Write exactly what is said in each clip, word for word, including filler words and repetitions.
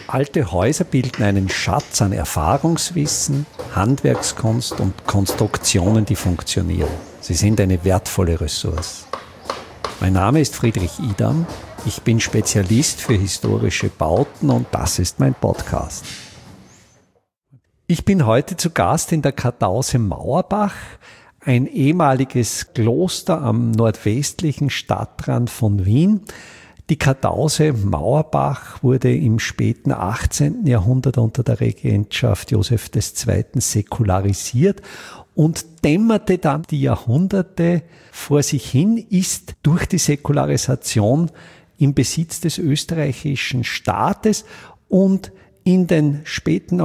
Alte Häuser bilden einen Schatz an Erfahrungswissen, Handwerkskunst und Konstruktionen, die funktionieren. Sie sind eine wertvolle Ressource. Mein Name ist Friedrich Idam. Ich bin Spezialist für historische Bauten und das ist mein Podcast. Ich bin heute zu Gast in der Kartause Mauerbach, ein ehemaliges Kloster am nordwestlichen Stadtrand von Wien. Die Kartause Mauerbach wurde im späten achtzehnten Jahrhundert unter der Regentschaft Joseph der Zweite säkularisiert und dämmerte dann die Jahrhunderte vor sich hin, ist durch die Säkularisation im Besitz des österreichischen Staates und in den späten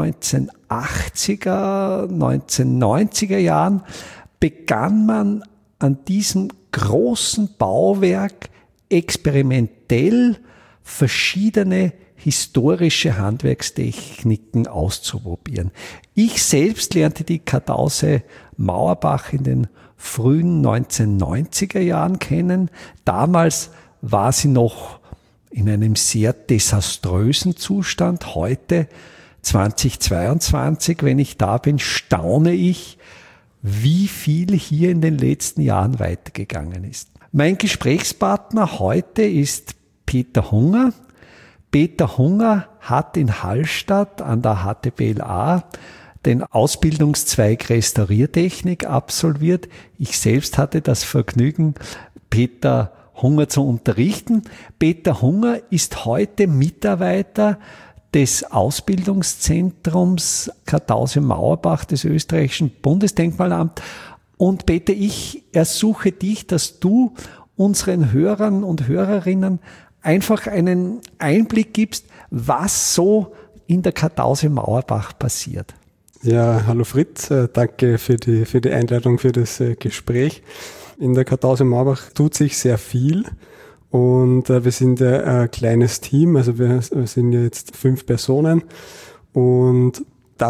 neunzehnhundertachtziger, neunzehnhundertneunziger Jahren begann man an diesem großen Bauwerk experimentell verschiedene historische Handwerkstechniken auszuprobieren. Ich selbst lernte die Kartause Mauerbach in den frühen neunzehnhundertneunziger Jahren kennen. Damals war sie noch in einem sehr desaströsen Zustand. Heute, zweitausendzweiundzwanzig, wenn ich da bin, staune ich, wie viel hier in den letzten Jahren weitergegangen ist. Mein Gesprächspartner heute ist Peter Hunger. Peter Hunger hat in Hallstatt an der H T B L A den Ausbildungszweig Restauriertechnik absolviert. Ich selbst hatte das Vergnügen, Peter Hunger zu unterrichten. Peter Hunger ist heute Mitarbeiter des Ausbildungszentrums Kartause Mauerbach des österreichischen Bundesdenkmalamts. Und Peter, ich ersuche dich, dass du unseren Hörern und Hörerinnen einfach einen Einblick gibst, was so in der Kartause Mauerbach passiert. Ja, hallo Fritz, danke für die, für die Einladung, für das Gespräch. In der Kartause Mauerbach tut sich sehr viel und wir sind ja ein kleines Team, also wir, wir sind ja jetzt fünf Personen und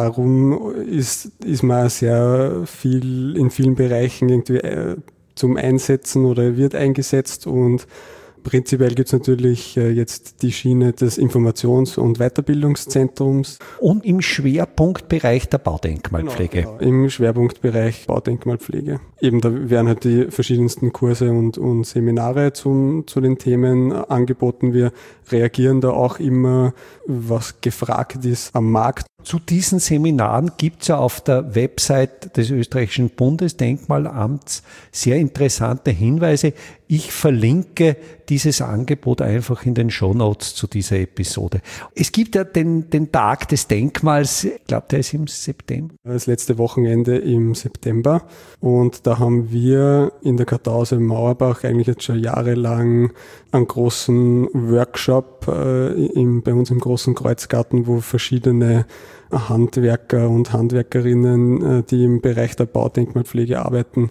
darum ist, ist man sehr viel in vielen Bereichen irgendwie zum Einsetzen oder wird eingesetzt und prinzipiell gibt es natürlich jetzt die Schiene des Informations- und Weiterbildungszentrums. Und im Schwerpunktbereich der Baudenkmalpflege. Genau, genau. Im Schwerpunktbereich Baudenkmalpflege. Eben da werden halt die verschiedensten Kurse und, und Seminare zum, zu den Themen angeboten. Wir reagieren da auch immer, was gefragt ist am Markt. Zu diesen Seminaren gibt es ja auf der Website des österreichischen Bundesdenkmalamts sehr interessante Hinweise. Ich verlinke dieses Angebot einfach in den Shownotes zu dieser Episode. Es gibt ja den, den Tag des Denkmals, ich glaube, der ist im September. Das letzte Wochenende im September und da haben wir in der Kartause Mauerbach eigentlich jetzt schon jahrelang einen großen Workshop äh, im, bei uns im großen Kreuzgarten, wo verschiedene Handwerker und Handwerkerinnen, die im Bereich der Baudenkmalpflege arbeiten,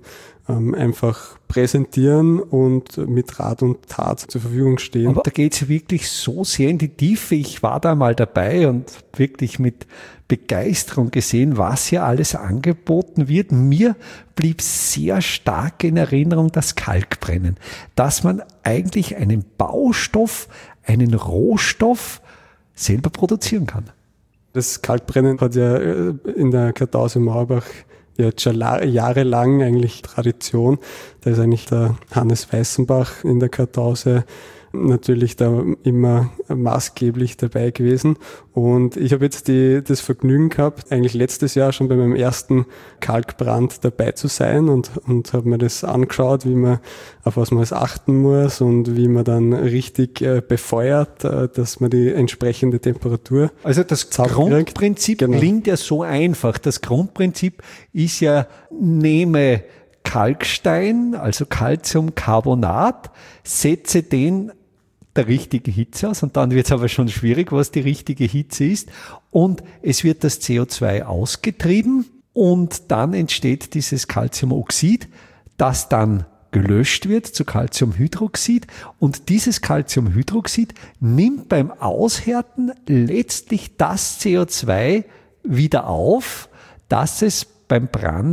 einfach präsentieren und mit Rat und Tat zur Verfügung stehen. Aber da geht es wirklich so sehr in die Tiefe. Ich war da mal dabei und wirklich mit Begeisterung gesehen, was hier alles angeboten wird. Mir blieb sehr stark in Erinnerung das Kalkbrennen, dass man eigentlich einen Baustoff, einen Rohstoff selber produzieren kann. Das Kalkbrennen hat ja in der Kartause Mauerbach jetzt schon jahrelang eigentlich Tradition. Da ist eigentlich der Hannes Weißenbach in der Kartause natürlich da immer maßgeblich dabei gewesen. Und ich habe jetzt die, das Vergnügen gehabt, eigentlich letztes Jahr schon bei meinem ersten Kalkbrand dabei zu sein und, und habe mir das angeschaut, wie man, auf was man alles achten muss und wie man dann richtig äh, befeuert, äh, dass man die entsprechende Temperatur. Also das Grundprinzip genau. Klingt ja so einfach. Das Grundprinzip ist ja, nehme Kalkstein, also Calciumcarbonat, setze den der richtige Hitze aus und dann wird es aber schon schwierig, was die richtige Hitze ist und es wird das C O zwei ausgetrieben und dann entsteht dieses Calciumoxid, das dann gelöscht wird zu Calciumhydroxid und dieses Calciumhydroxid nimmt beim Aushärten letztlich das C O zwei wieder auf, das es beim Brand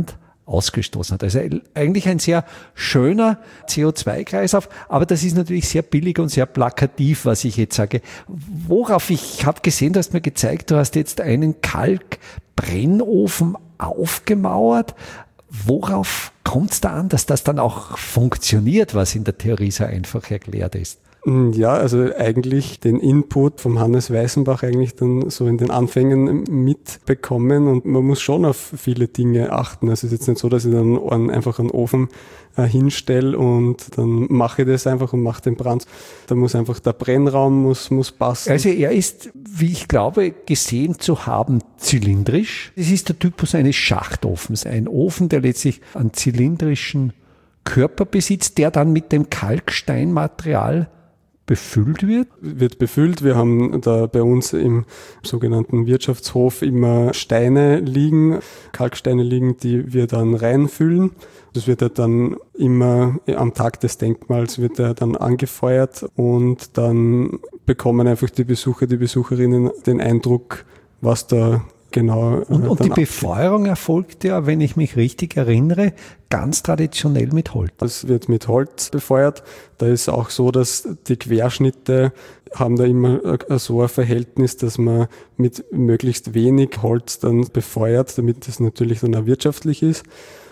ausgestoßen hat. Also eigentlich ein sehr schöner C O zwei Kreislauf, aber das ist natürlich sehr billig und sehr plakativ, was ich jetzt sage. Worauf ich habe gesehen, du hast mir gezeigt, du hast jetzt einen Kalkbrennofen aufgemauert. Worauf kommt es da an, dass das dann auch funktioniert, was in der Theorie so einfach erklärt ist? Ja, also eigentlich den Input vom Hannes Weißenbach eigentlich dann so in den Anfängen mitbekommen und man muss schon auf viele Dinge achten. Also es ist jetzt nicht so, dass ich dann einen, einfach einen Ofen äh, hinstelle und dann mache ich das einfach und mache den Brand. Da muss einfach der Brennraum muss, muss passen. Also er ist, wie ich glaube, gesehen zu haben, zylindrisch. Es ist der Typus eines Schachtofens. Ein Ofen, der letztlich einen zylindrischen Körper besitzt, der dann mit dem Kalksteinmaterial befüllt wird? Wird befüllt. Wir haben da bei uns im sogenannten Wirtschaftshof immer Steine liegen, Kalksteine liegen, die wir dann reinfüllen. Das wird ja dann immer am Tag des Denkmals wird er dann angefeuert und dann bekommen einfach die Besucher, die Besucherinnen den Eindruck, was da genau. Und, und die Befeuerung erfolgt ja, wenn ich mich richtig erinnere, ganz traditionell mit Holz. Das wird mit Holz befeuert. Da ist auch so, dass die Querschnitte haben da immer so ein Verhältnis, dass man mit möglichst wenig Holz dann befeuert, damit das natürlich dann auch wirtschaftlich ist.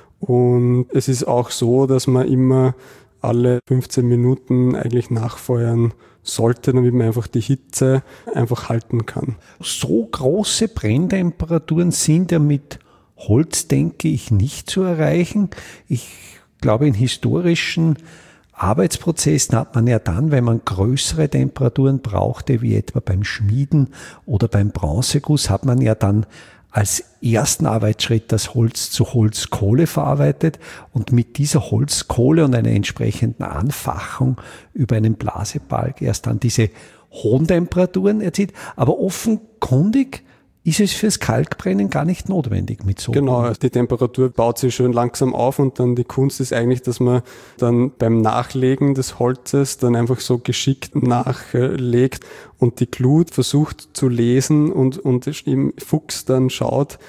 Und es ist auch so, dass man immer alle fünfzehn Minuten eigentlich nachfeuern sollte, damit man einfach die Hitze einfach halten kann. So große Brenntemperaturen sind ja mit Holz, denke ich, nicht zu erreichen. Ich glaube, in historischen Arbeitsprozessen hat man ja dann, wenn man größere Temperaturen brauchte, wie etwa beim Schmieden oder beim Bronzeguss, hat man ja dann als ersten Arbeitsschritt das Holz zu Holzkohle verarbeitet und mit dieser Holzkohle und einer entsprechenden Anfachung über einen Blasebalg erst dann diese hohen Temperaturen erzielt. Aber offenkundig ist es fürs Kalkbrennen gar nicht notwendig mit so. Genau, die Temperatur baut sich schön langsam auf und dann die Kunst ist eigentlich, dass man dann beim Nachlegen des Holzes dann einfach so geschickt nachlegt und die Glut versucht zu lesen und, und im Fuchs dann schaut,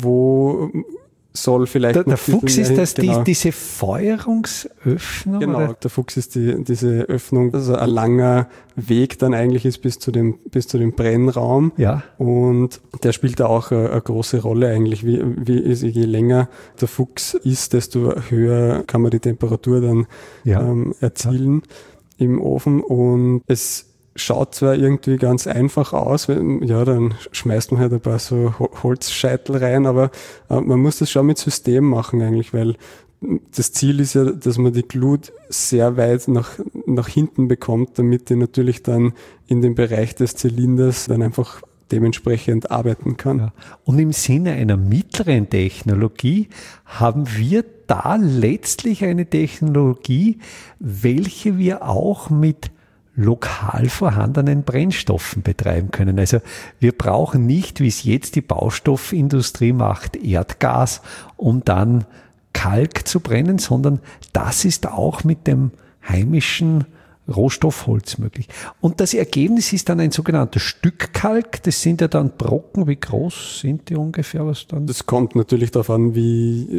wo soll vielleicht der, der Fuchs ist das genau. die, diese Feuerungsöffnung? Genau, oder? Der Fuchs ist die, diese Öffnung, also ein langer Weg dann eigentlich ist bis zu dem, bis zu dem Brennraum. Ja. Und der spielt da auch eine, eine große Rolle eigentlich. Wie, wie ist, je länger der Fuchs ist, desto höher kann man die Temperatur dann ja. ähm, erzielen ja. im Ofen. Und es schaut zwar irgendwie ganz einfach aus, wenn, ja, dann schmeißt man halt ein paar so Holzscheitel rein, aber äh, man muss das schon mit System machen eigentlich, weil das Ziel ist ja, dass man die Glut sehr weit nach, nach hinten bekommt, damit die natürlich dann in dem Bereich des Zylinders dann einfach dementsprechend arbeiten kann. Ja. Und im Sinne einer mittleren Technologie haben wir da letztlich eine Technologie, welche wir auch mit lokal vorhandenen Brennstoffen betreiben können. Also wir brauchen nicht, wie es jetzt die Baustoffindustrie macht, Erdgas, um dann Kalk zu brennen, sondern das ist auch mit dem heimischen Rohstoff Holz möglich. Und das Ergebnis ist dann ein sogenannter Stückkalk. Das sind ja dann Brocken. Wie groß sind die ungefähr? Was dann? Das kommt natürlich darauf an, wie,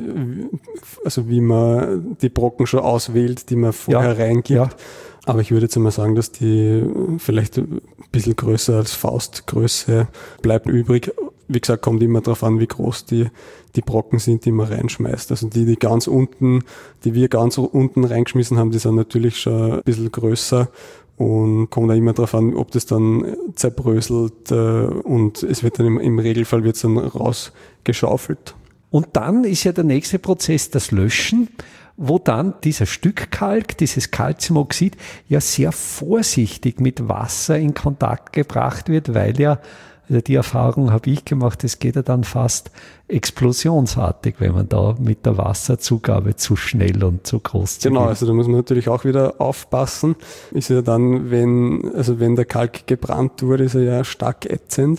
also wie man die Brocken schon auswählt, die man vorher ja, reingibt. Ja. Aber ich würde jetzt einmal sagen, dass die vielleicht ein bisschen größer als Faustgröße bleibt übrig. Wie gesagt, kommt immer darauf an, wie groß die, die Brocken sind, die man reinschmeißt. Also die, die ganz unten, die wir ganz unten reingeschmissen haben, die sind natürlich schon ein bisschen größer und kommt auch immer darauf an, ob das dann zerbröselt und es wird dann im, im Regelfall wird es dann rausgeschaufelt. Und dann ist ja der nächste Prozess das Löschen, wo dann dieser Stückkalk, dieses Calciumoxid, ja sehr vorsichtig mit Wasser in Kontakt gebracht wird, weil ja, also die Erfahrung habe ich gemacht, es geht ja dann fast explosionsartig, wenn man da mit der Wasserzugabe zu schnell und zu groß Genau, also da muss man natürlich auch wieder aufpassen. Ist ja dann, wenn, also wenn der Kalk gebrannt wurde, ist er ja stark ätzend.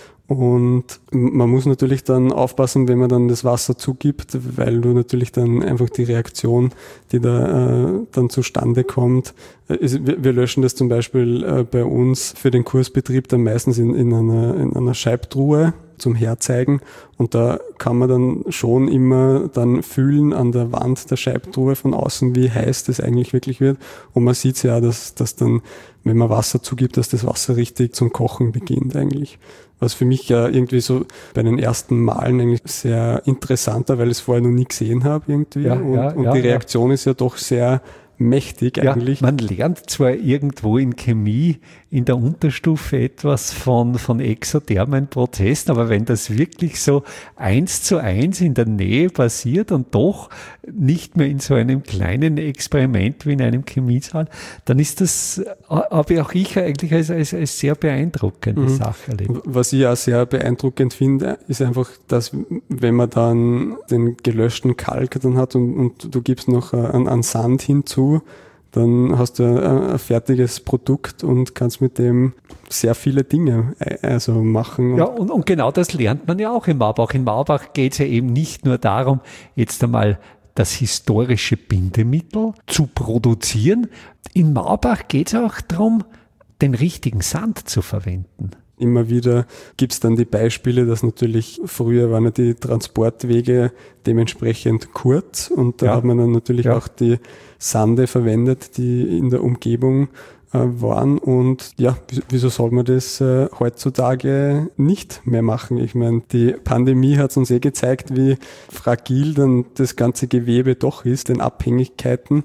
Und man muss natürlich dann aufpassen, wenn man dann das Wasser zugibt, weil du natürlich dann einfach die Reaktion, die da äh, dann zustande kommt, äh, ist, wir, wir löschen das zum Beispiel äh, bei uns für den Kursbetrieb dann meistens in, in, einer, in einer Scheibtruhe. zum Herzeigen. Und da kann man dann schon immer dann fühlen an der Wand der Scheibtruhe von außen, wie heiß das eigentlich wirklich wird. Und man sieht ja, dass, dass dann, wenn man Wasser zugibt, dass das Wasser richtig zum Kochen beginnt eigentlich. Was für mich ja irgendwie so bei den ersten Malen eigentlich sehr interessant war, weil ich es vorher noch nie gesehen habe irgendwie. Ja, und ja, und ja, die Reaktion ja. ist ja doch sehr mächtig eigentlich. Ja, man lernt zwar irgendwo in Chemie in der Unterstufe etwas von, von exothermen Prozessen, aber wenn das wirklich so eins zu eins in der Nähe passiert und doch nicht mehr in so einem kleinen Experiment wie in einem Chemiesaal, dann ist das, habe auch ich eigentlich als, als, als sehr beeindruckende mhm. Sache erlebt. Was ich auch sehr beeindruckend finde, ist einfach, dass wenn man dann den gelöschten Kalk dann hat und, und du gibst noch einen, einen Sand hinzu, dann hast du ein, ein fertiges Produkt und kannst mit dem sehr viele Dinge also machen. Ja, und, und genau das lernt man ja auch in Mauerbach. In Mauerbach geht es ja eben nicht nur darum, jetzt einmal das historische Bindemittel zu produzieren. In Mauerbach geht es auch darum, den richtigen Sand zu verwenden. Immer wieder gibt es dann die Beispiele, dass natürlich früher waren ja die Transportwege dementsprechend kurz und da ja. hat man dann natürlich ja. auch die Sande verwendet, die in der Umgebung äh, waren und ja, wieso soll man das äh, heutzutage nicht mehr machen? Ich meine, die Pandemie hat uns eh gezeigt, wie fragil dann das ganze Gewebe doch ist, den Abhängigkeiten.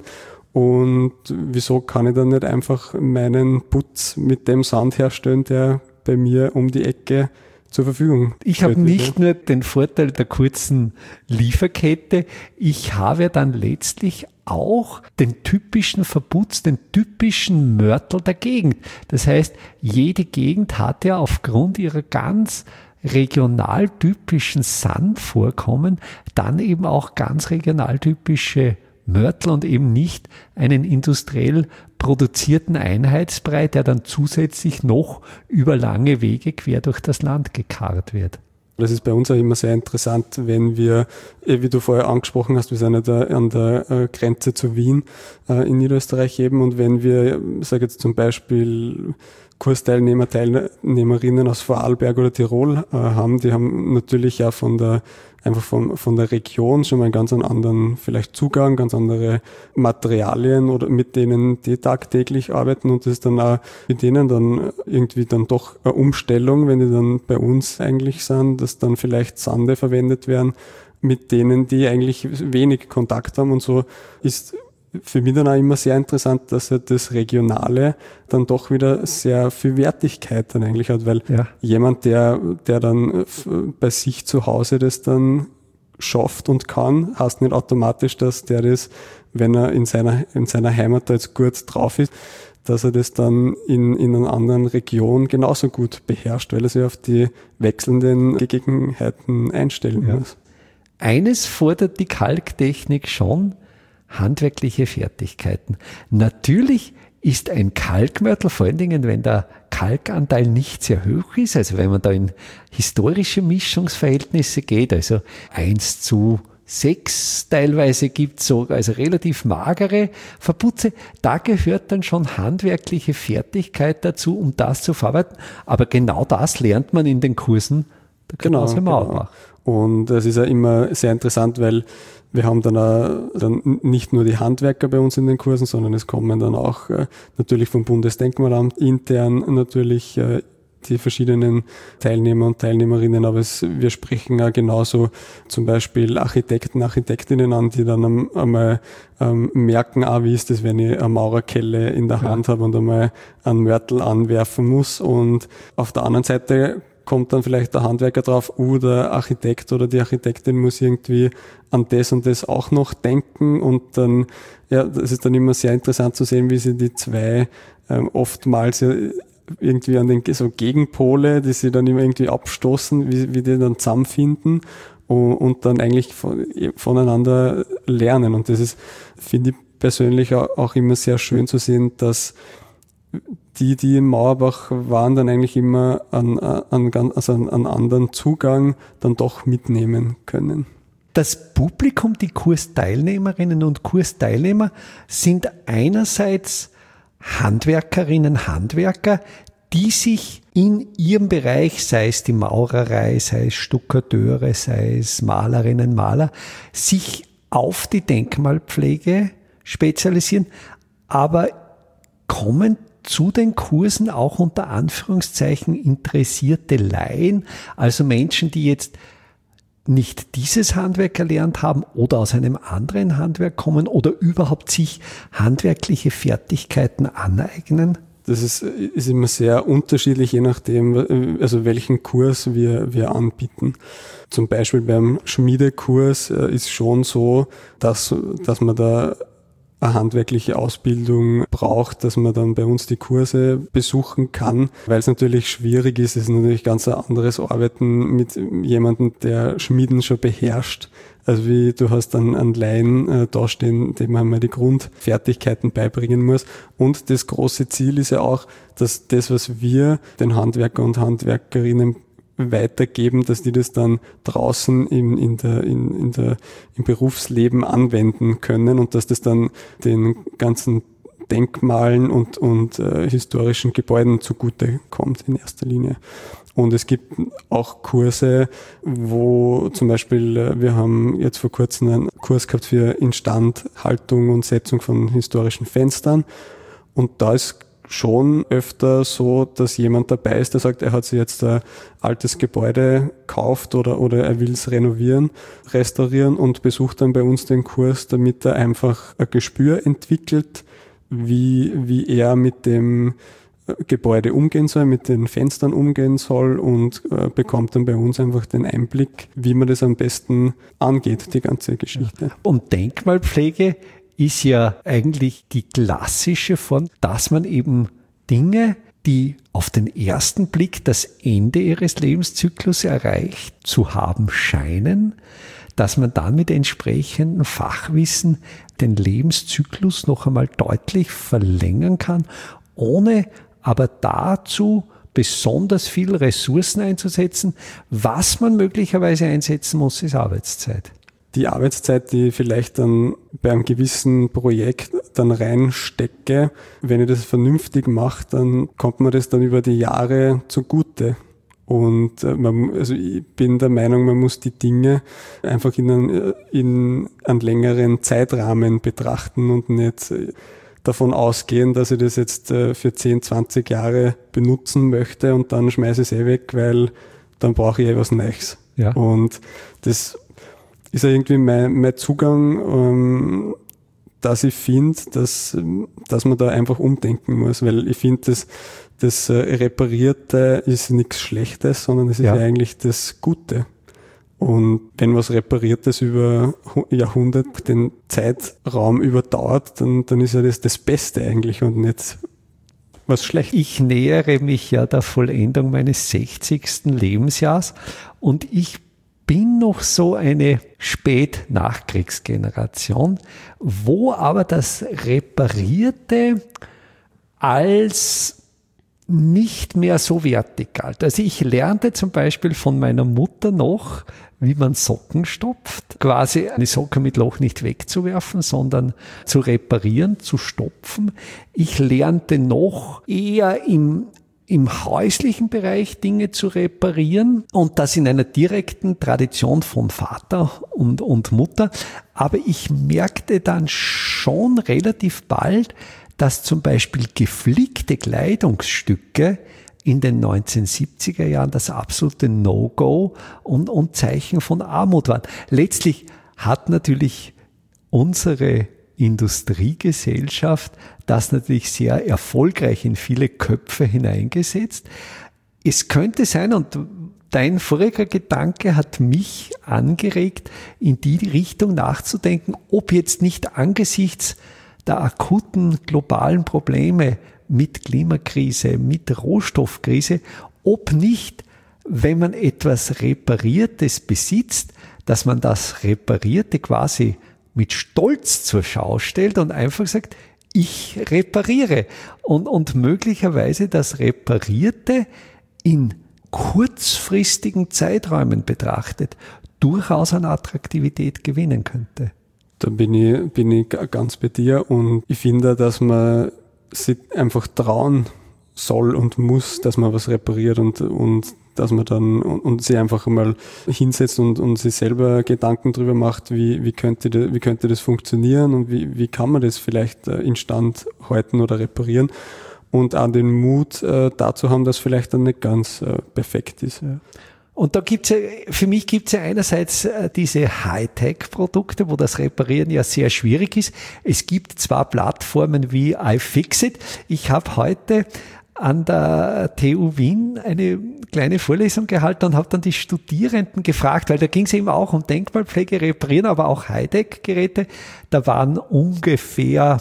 Und wieso kann ich dann nicht einfach meinen Putz mit dem Sand herstellen, der bei mir um die Ecke zur Verfügung steht? Ich habe nicht nur den Vorteil der kurzen Lieferkette, ich habe dann letztlich auch den typischen Verputz, den typischen Mörtel der Gegend. Das heißt, jede Gegend hat ja aufgrund ihrer ganz regional typischen Sandvorkommen dann eben auch ganz regional typische Mörtel und eben nicht einen industriell produzierten Einheitsbrei, der dann zusätzlich noch über lange Wege quer durch das Land gekarrt wird. Das ist bei uns auch immer sehr interessant, wenn wir, wie du vorher angesprochen hast, wir sind ja da an der Grenze zu Wien in Niederösterreich eben und wenn wir, ich sage jetzt zum Beispiel Kursteilnehmer, Teilnehmerinnen aus Vorarlberg oder Tirol haben, die haben natürlich ja von der einfach von, von der Region schon mal einen ganz anderen vielleicht Zugang, ganz andere Materialien oder mit denen die tagtäglich arbeiten und das ist dann auch mit denen dann irgendwie dann doch eine Umstellung, wenn die dann bei uns eigentlich sind, dass dann vielleicht Sande verwendet werden, mit denen die eigentlich wenig Kontakt haben und so ist für mich dann auch immer sehr interessant, dass er das Regionale dann doch wieder sehr viel Wertigkeit dann eigentlich hat, weil ja. jemand, der, der dann bei sich zu Hause das dann schafft und kann, heißt nicht automatisch, dass der das, wenn er in seiner, in seiner Heimat da jetzt gut drauf ist, dass er das dann in, in einer anderen Region genauso gut beherrscht, weil er sich auf die wechselnden Gegebenheiten einstellen ja. muss. Eines fordert die Kalktechnik schon, handwerkliche Fertigkeiten. Natürlich ist ein Kalkmörtel, vor allen Dingen, wenn der Kalkanteil nicht sehr hoch ist, also wenn man da in historische Mischungsverhältnisse geht, also eins zu sechs teilweise gibt es so, also relativ magere Verputze, da gehört dann schon handwerkliche Fertigkeit dazu, um das zu verarbeiten. Aber genau das lernt man in den Kursen der Kartause Mauerbach. Genau. Und es ist ja immer sehr interessant, weil wir haben dann, auch, dann nicht nur die Handwerker bei uns in den Kursen, sondern es kommen dann auch äh, natürlich vom Bundesdenkmalamt intern natürlich äh, die verschiedenen Teilnehmer und Teilnehmerinnen, aber es, wir sprechen auch genauso zum Beispiel Architekten, Architektinnen an, die dann am, einmal ähm, merken, ah, wie ist das, wenn ich eine Maurerkelle in der Hand ja. habe und einmal einen Mörtel anwerfen muss und auf der anderen Seite kommt dann vielleicht der Handwerker drauf, uh, der Architekt oder die Architektin muss irgendwie an das und das auch noch denken und dann, ja, das ist dann immer sehr interessant zu sehen, wie sie die zwei ähm, oftmals ja irgendwie an den so Gegenpole, die sie dann immer irgendwie abstoßen, wie, wie die dann zusammenfinden und, und dann eigentlich von, voneinander lernen und das ist, finde ich persönlich auch immer sehr schön zu sehen, dass die, die in Mauerbach waren, dann eigentlich immer an, an, also an, an anderen Zugang dann doch mitnehmen können. Das Publikum, die Kursteilnehmerinnen und Kursteilnehmer sind einerseits Handwerkerinnen, Handwerker, die sich in ihrem Bereich, sei es die Maurerei, sei es Stuckateure, sei es Malerinnen, Maler, sich auf die Denkmalpflege spezialisieren, aber kommen zu den Kursen auch unter Anführungszeichen interessierte Laien, also Menschen, die jetzt nicht dieses Handwerk erlernt haben oder aus einem anderen Handwerk kommen oder überhaupt sich handwerkliche Fertigkeiten aneignen? Das ist, ist immer sehr unterschiedlich, je nachdem, also welchen Kurs wir, wir anbieten. Zum Beispiel beim Schmiedekurs ist schon so, dass, dass man da eine handwerkliche Ausbildung braucht, dass man dann bei uns die Kurse besuchen kann, weil es natürlich schwierig ist. Es ist natürlich ganz ein anderes Arbeiten mit jemandem, der Schmieden schon beherrscht. Also wie du hast dann einen Laien äh, dastehen, dem man mal die Grundfertigkeiten beibringen muss. Und das große Ziel ist ja auch, dass das, was wir den Handwerker und Handwerkerinnen weitergeben, dass die das dann draußen in, in der, in, in der, im Berufsleben anwenden können und dass das dann den ganzen Denkmalen und, und äh, historischen Gebäuden zugute kommt in erster Linie. Und es gibt auch Kurse, wo zum Beispiel, äh, wir haben jetzt vor kurzem einen Kurs gehabt für Instandhaltung und Setzung von historischen Fenstern. Und da ist schon öfter so, dass jemand dabei ist, der sagt, er hat sich jetzt ein altes Gebäude gekauft oder, oder er will es renovieren, restaurieren und besucht dann bei uns den Kurs, damit er einfach ein Gespür entwickelt, wie, wie er mit dem Gebäude umgehen soll, mit den Fenstern umgehen soll und äh, bekommt dann bei uns einfach den Einblick, wie man das am besten angeht, die ganze Geschichte. Und Denkmalpflege ist ja eigentlich die klassische Form, dass man eben Dinge, die auf den ersten Blick das Ende ihres Lebenszyklus erreicht zu haben scheinen, dass man dann mit entsprechendem Fachwissen den Lebenszyklus noch einmal deutlich verlängern kann, ohne aber dazu besonders viel Ressourcen einzusetzen. Was man möglicherweise einsetzen muss, ist Arbeitszeit. Die Arbeitszeit, die ich vielleicht dann bei einem gewissen Projekt dann reinstecke, wenn ich das vernünftig mache, dann kommt mir das dann über die Jahre zugute. Und man, also ich bin der Meinung, man muss die Dinge einfach in einen, in einen längeren Zeitrahmen betrachten und nicht davon ausgehen, dass ich das jetzt für zehn, zwanzig Jahre benutzen möchte und dann schmeiße ich es eh weg, weil dann brauche ich eh was Neues. Ja. Und das ist ja irgendwie mein, mein Zugang, ähm, dass ich finde, dass, dass man da einfach umdenken muss, weil ich finde, das, das Reparierte ist nichts Schlechtes, sondern es ist ja. ja eigentlich das Gute. Und wenn was Repariertes über Jahrhunderte den Zeitraum überdauert, dann, dann ist ja das das Beste eigentlich und nicht was Schlechtes. Ich nähere mich ja der Vollendung meines sechzigsten Lebensjahres und ich bin noch so eine Spät-Nachkriegsgeneration, wo aber das Reparierte als nicht mehr so wertig galt. Also ich lernte zum Beispiel von meiner Mutter noch, wie man Socken stopft, quasi eine Socke mit Loch nicht wegzuwerfen, sondern zu reparieren, zu stopfen. Ich lernte noch eher im im häuslichen Bereich Dinge zu reparieren und das in einer direkten Tradition von Vater und, und Mutter. Aber ich merkte dann schon relativ bald, dass zum Beispiel geflickte Kleidungsstücke in den neunzehnhundertsiebziger Jahren das absolute No-Go und, und Zeichen von Armut waren. Letztlich hat natürlich unsere Industriegesellschaft das natürlich sehr erfolgreich in viele Köpfe hineingesetzt. Es könnte sein, und dein voriger Gedanke hat mich angeregt, in die Richtung nachzudenken, ob jetzt nicht angesichts der akuten globalen Probleme mit Klimakrise, mit Rohstoffkrise, ob nicht, wenn man etwas Repariertes besitzt, dass man das Reparierte quasi mit Stolz zur Schau stellt und einfach sagt, ich repariere. Und, und möglicherweise das Reparierte in kurzfristigen Zeiträumen betrachtet durchaus an Attraktivität gewinnen könnte. Da bin ich, bin ich ganz bei dir und ich finde, dass man sich einfach trauen soll und muss, dass man was repariert und, und dass man dann und, und sie einfach mal hinsetzt und, und sich selber Gedanken drüber macht, wie, wie, könnte, das, wie könnte das funktionieren und wie, wie kann man das vielleicht instand halten oder reparieren und auch den Mut äh, dazu haben, dass vielleicht dann nicht ganz äh, perfekt ist. Ja. Und da gibt's ja, für mich gibt's ja einerseits diese Hightech-Produkte, wo das Reparieren ja sehr schwierig ist. Es gibt zwar Plattformen wie iFixit. Ich habe heute an der T U Wien eine kleine Vorlesung gehalten und habe dann die Studierenden gefragt, weil da ging es eben auch um Denkmalpflege, Reparieren, aber auch Hightech-Geräte. Da waren ungefähr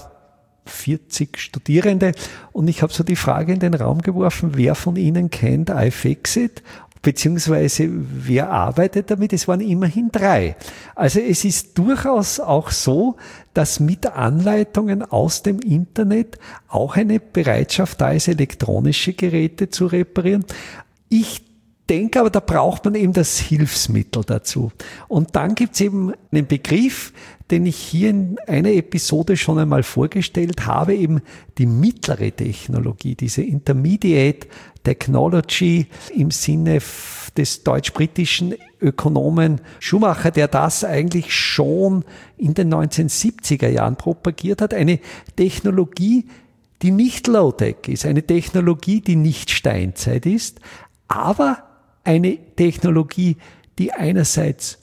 vierzig Studierende und ich habe so die Frage in den Raum geworfen, wer von Ihnen kennt iFixit? Beziehungsweise wer arbeitet damit? Es waren immerhin drei. Also es ist durchaus auch so, dass mit Anleitungen aus dem Internet auch eine Bereitschaft da ist, elektronische Geräte zu reparieren. Ich denke aber, da braucht man eben das Hilfsmittel dazu. Und dann gibt es eben einen Begriff, den ich hier in einer Episode schon einmal vorgestellt habe, eben die mittlere Technologie, diese Intermediate Technology im Sinne des deutsch-britischen Ökonomen Schumacher, der das eigentlich schon in den neunzehnhundertsiebziger Jahren propagiert hat. Eine Technologie, die nicht Low-Tech ist, eine Technologie, die nicht Steinzeit ist, aber eine Technologie, die einerseits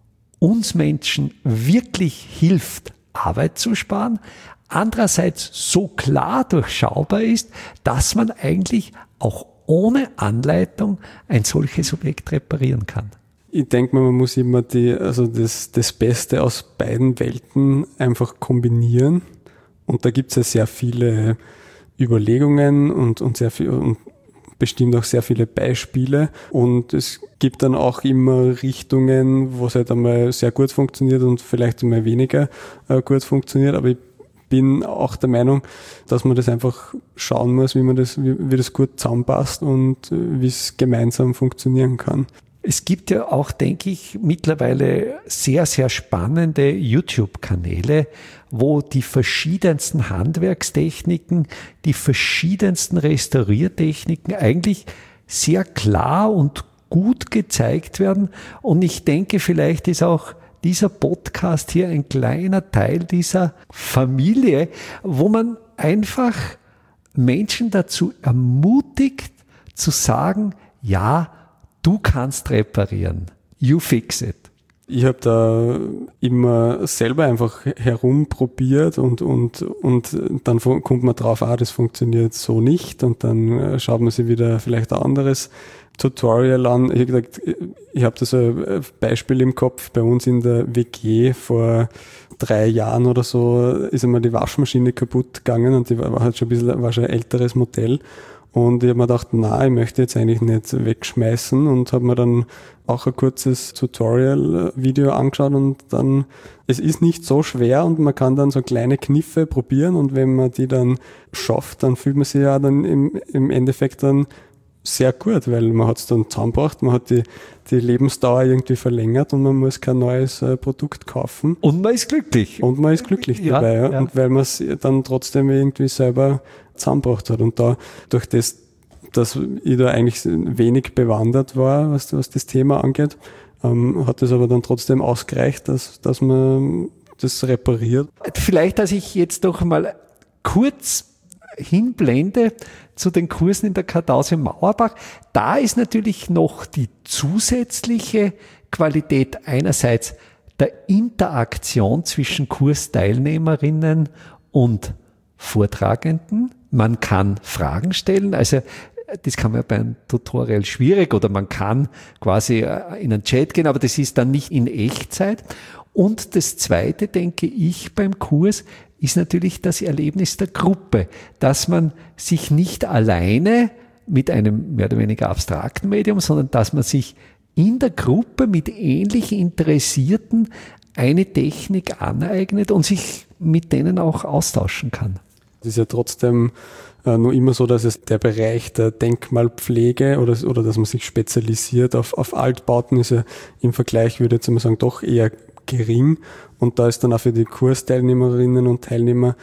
uns Menschen wirklich hilft, Arbeit zu sparen, andererseits so klar durchschaubar ist, dass man eigentlich auch ohne Anleitung ein solches Objekt reparieren kann. Ich denke mal, man muss immer die, also das, das Beste aus beiden Welten einfach kombinieren. Und da gibt es ja sehr viele Überlegungen und, und sehr viel, und bestimmt auch sehr viele Beispiele. Und es gibt dann auch immer Richtungen, wo es halt einmal sehr gut funktioniert und vielleicht einmal weniger äh, gut funktioniert. Aber ich bin auch der Meinung, dass man das einfach schauen muss, wie man das, wie, wie das gut zusammenpasst und äh, wie es gemeinsam funktionieren kann. Es gibt ja auch, denke ich, mittlerweile sehr, sehr spannende YouTube-Kanäle, wo die verschiedensten Handwerkstechniken, die verschiedensten Restauriertechniken eigentlich sehr klar und gut gezeigt werden. Und ich denke, vielleicht ist auch dieser Podcast hier ein kleiner Teil dieser Familie, wo man einfach Menschen dazu ermutigt, zu sagen, ja, du kannst reparieren. You fix it. Ich habe da immer selber einfach herumprobiert und, und, und dann kommt man drauf, ah, das funktioniert so nicht und dann schaut man sich wieder vielleicht ein anderes Tutorial an. Ich habe gesagt, ich habe da so ein Beispiel im Kopf. Bei uns in der W G vor drei Jahren oder so ist einmal die Waschmaschine kaputt gegangen und die war halt schon ein bisschen, war schon ein älteres Modell. Und ich habe mir gedacht, na, ich möchte jetzt eigentlich nicht wegschmeißen und habe mir dann auch ein kurzes Tutorial-Video angeschaut und dann, es ist nicht so schwer und man kann dann so kleine Kniffe probieren und wenn man die dann schafft, dann fühlt man sich ja dann im, im Endeffekt dann sehr gut, weil man hat es dann zusammengebracht, man hat die, die Lebensdauer irgendwie verlängert und man muss kein neues äh, Produkt kaufen. Und man ist glücklich. Und man ist glücklich ja, dabei, ja. Ja. Und weil man es dann trotzdem irgendwie selber zusammengebracht hat. Und da, durch das, dass ich da eigentlich wenig bewandert war, was, was das Thema angeht, ähm, hat es aber dann trotzdem ausgereicht, dass, dass man das repariert. Vielleicht, dass ich jetzt doch mal kurz hinblende zu den Kursen in der Kartause Mauerbach. Da ist natürlich noch die zusätzliche Qualität einerseits der Interaktion zwischen Kursteilnehmerinnen und Vortragenden. Man kann Fragen stellen, also das kann man bei einem Tutorial schwierig oder man kann quasi in einen Chat gehen, aber das ist dann nicht in Echtzeit. Und das Zweite, denke ich, beim Kurs ist natürlich das Erlebnis der Gruppe, dass man sich nicht alleine mit einem mehr oder weniger abstrakten Medium, sondern dass man sich in der Gruppe mit ähnlich Interessierten eine Technik aneignet und sich mit denen auch austauschen kann. Es ist ja trotzdem äh, nur immer so, dass es der Bereich der Denkmalpflege oder, oder dass man sich spezialisiert auf, auf Altbauten ist ja im Vergleich, würde ich jetzt mal sagen, doch eher gering. Und da ist dann auch für die Kursteilnehmerinnen und Teilnehmer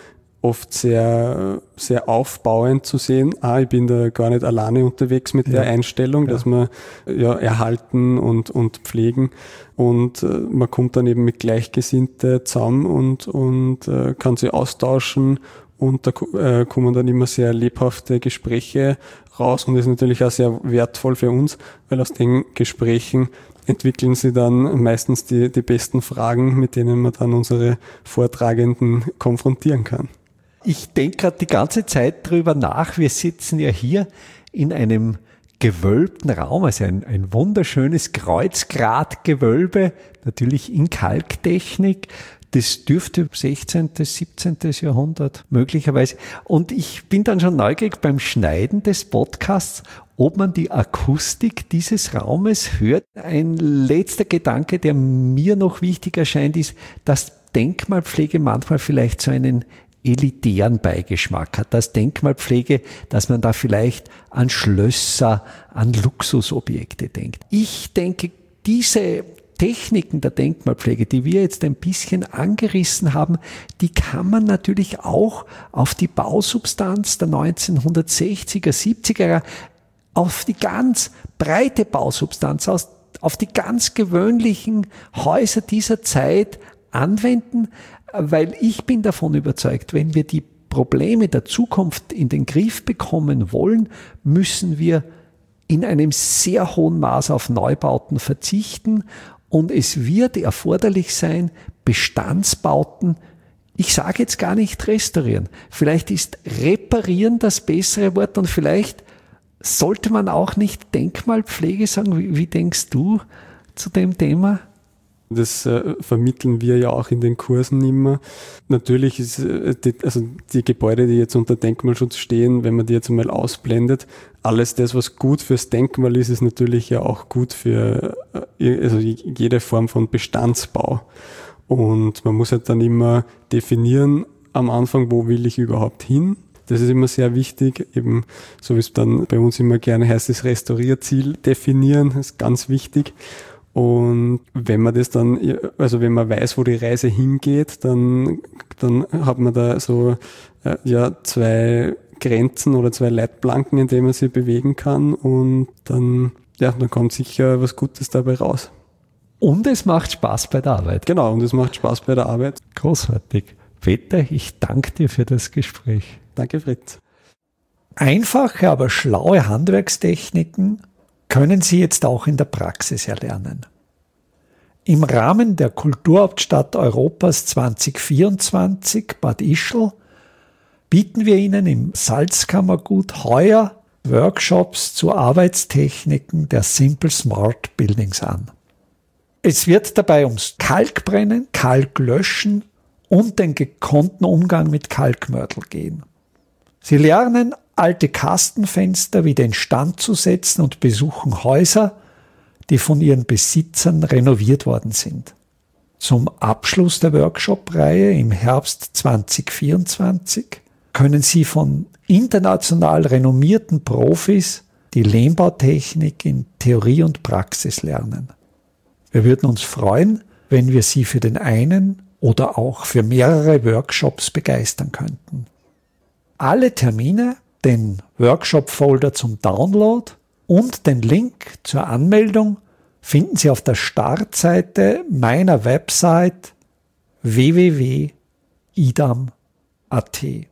oft sehr, sehr aufbauend zu sehen. Ah, ich bin da gar nicht alleine unterwegs mit ja. der Einstellung, ja. dass wir ja, erhalten und, und pflegen. Und äh, man kommt dann eben mit Gleichgesinnten zusammen und, und äh, kann sie austauschen. Und da äh, kommen dann immer sehr lebhafte Gespräche raus und das ist natürlich auch sehr wertvoll für uns, weil aus den Gesprächen entwickeln sie dann meistens die, die besten Fragen, mit denen man dann unsere Vortragenden konfrontieren kann. Ich denke gerade die ganze Zeit drüber nach. Wir sitzen ja hier in einem gewölbten Raum, also ein, ein wunderschönes Kreuzgratgewölbe, natürlich in Kalktechnik. Das dürfte sechzehnten, siebzehnten Jahrhundert möglicherweise. Und ich bin dann schon neugierig beim Schneiden des Podcasts, ob man die Akustik dieses Raumes hört. Ein letzter Gedanke, der mir noch wichtig erscheint, ist, dass Denkmalpflege manchmal vielleicht so einen elitären Beigeschmack hat. Das Denkmalpflege, dass man da vielleicht an Schlösser, an Luxusobjekte denkt. Ich denke, diese Techniken der Denkmalpflege, die wir jetzt ein bisschen angerissen haben, die kann man natürlich auch auf die Bausubstanz der neunzehnhundertsechziger, siebziger, auf die ganz breite Bausubstanz, auf die ganz gewöhnlichen Häuser dieser Zeit anwenden, weil ich bin davon überzeugt, wenn wir die Probleme der Zukunft in den Griff bekommen wollen, müssen wir in einem sehr hohen Maß auf Neubauten verzichten. Und es wird erforderlich sein, Bestandsbauten, ich sage jetzt gar nicht restaurieren, vielleicht ist reparieren das bessere Wort und vielleicht sollte man auch nicht Denkmalpflege sagen. Wie, wie denkst du zu dem Thema? Das äh, vermitteln wir ja auch in den Kursen immer. Natürlich ist äh, die, also die Gebäude, die jetzt unter Denkmalschutz stehen, wenn man die jetzt einmal ausblendet, alles das, was gut fürs Denkmal ist, ist natürlich ja auch gut für äh, also jede Form von Bestandsbau. Und man muss halt dann immer definieren am Anfang, wo will ich überhaupt hin. Das ist immer sehr wichtig, eben so wie es dann bei uns immer gerne heißt, das Restaurierziel definieren, das ist ganz wichtig. Und wenn man das dann, also wenn man weiß, wo die Reise hingeht, dann, dann hat man da so, äh, ja, zwei Grenzen oder zwei Leitplanken, in denen man sich bewegen kann und dann, ja, dann kommt sicher was Gutes dabei raus. Und es macht Spaß bei der Arbeit. Genau, und es macht Spaß bei der Arbeit. Großartig. Peter, ich danke dir für das Gespräch. Danke, Fritz. Einfache, aber schlaue Handwerkstechniken können Sie jetzt auch in der Praxis erlernen. Im Rahmen der Kulturhauptstadt Europas zwanzig vierundzwanzig Bad Ischl bieten wir Ihnen im Salzkammergut heuer Workshops zu Arbeitstechniken der Simple Smart Buildings an. Es wird dabei ums Kalkbrennen, Kalklöschen und den gekonnten Umgang mit Kalkmörtel gehen. Sie lernen, alte Kastenfenster wieder instand zu setzen und besuchen Häuser, die von ihren Besitzern renoviert worden sind. Zum Abschluss der Workshop-Reihe im Herbst zwanzig vierundzwanzig können Sie von international renommierten Profis die Lehmbautechnik in Theorie und Praxis lernen. Wir würden uns freuen, wenn wir Sie für den einen oder auch für mehrere Workshops begeistern könnten. Alle Termine, den Workshop-Folder zum Download und den Link zur Anmeldung finden Sie auf der Startseite meiner Website w w w punkt idam punkt a t.